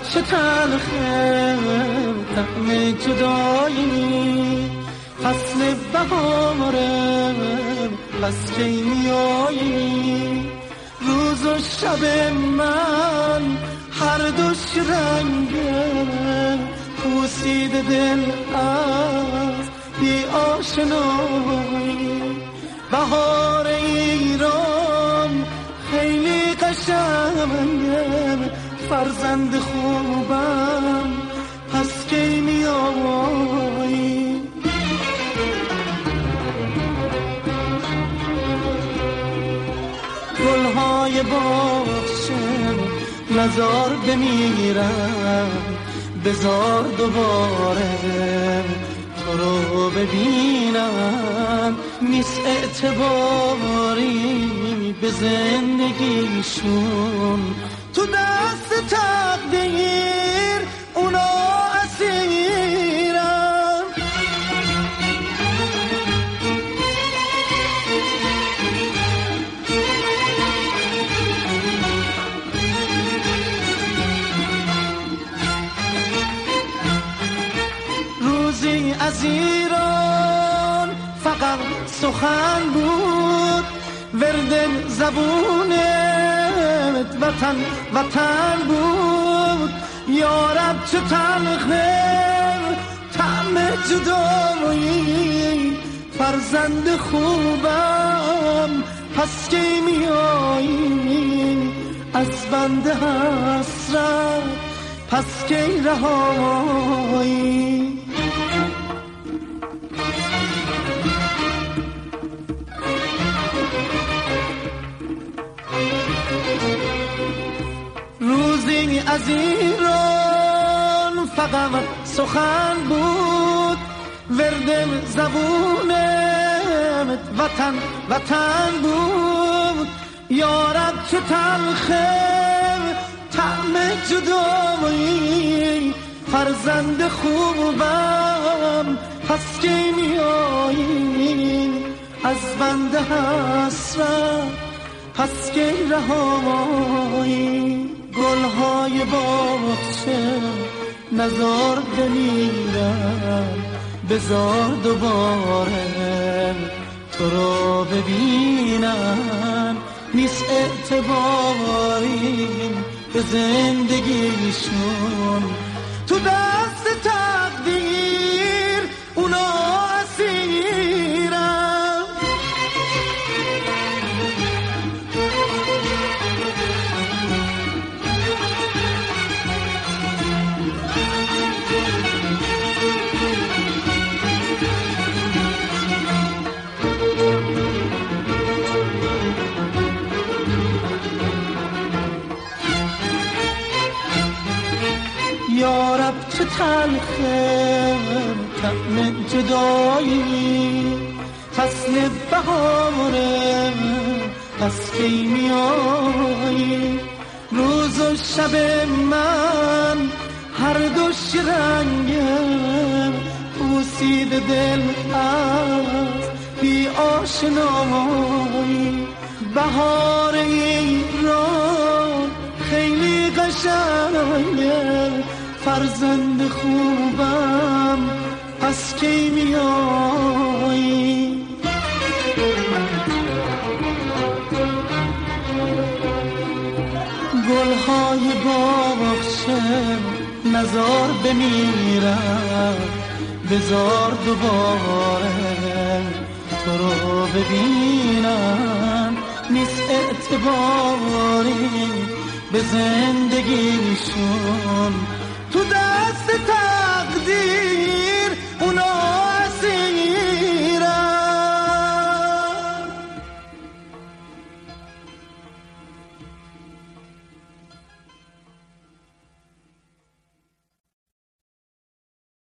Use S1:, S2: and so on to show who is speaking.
S1: چه تلخه طعم جدایی، فصل بهاره پس کی میایی؟ روز و شب من هر دوش رنگه، پوسیده دل از بی آشنایی. بهار ایران خیلی قشنگه، فرزند خوبم پس کی میایی؟ گلهای باغچه نزار بمیرم، بزار دوباره تو رو ببینم. نیست اعتباری به زندگیشون، تو دست تقدیر اونا اسیرن. روزی از ایران فقط سخن بود، ورد زبونت وطن وطن بود. یارب چه تلخه طعم جدایی، فرزند خوبم پس کی میایی؟ از بند حسرت پس کی رهایی؟ روزی از ایران فقط سخن بود، ورد زبونت وطن وطن بود. یارب چه تلخه طعم جدایی، فرزند خوبم پس کی میایی؟ از بند حسرت پس کی رهایی؟ گلهای باغچه نزار بمیرم، بزار دوباره تو رو ببینم. نیست اعتباری به زندگیشون، تو دست تقدیر اونا اسیرن. یارب چه تلخه طعم جدایی، فصل بهاره پس کی میایی؟ روز و شب من هر دوش رنگه، پوسیده دل از بی آشنایی. بهار ایران خیلی قشنگه، فرزند خوبم پس کی میایی؟ گلهای باغچه نزار بمیرم، بزار دوباره تو رو ببینم. نیست اعتباری به زندگیشون، تو